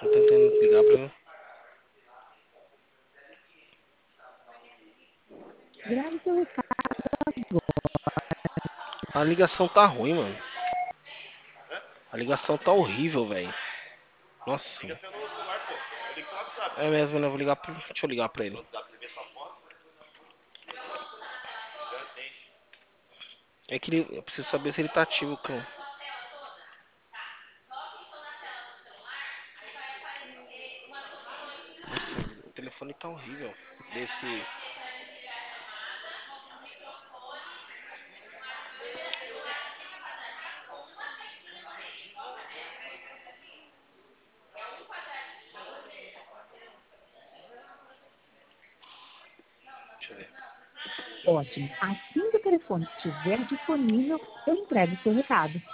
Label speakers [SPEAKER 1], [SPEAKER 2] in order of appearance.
[SPEAKER 1] Tô tentando ligar pra ele.
[SPEAKER 2] Grave seu recado.
[SPEAKER 1] A ligação tá ruim, mano. A ligação tá horrível, velho. Nossa. É mesmo, né? Deixa eu ligar pra ele. É que eu preciso saber se ele tá ativo, cara. Nossa, o telefone tá horrível. Desse. Deixa eu ver.
[SPEAKER 2] Ótimo. Assim que o telefone estiver disponível, eu entrego o seu recado.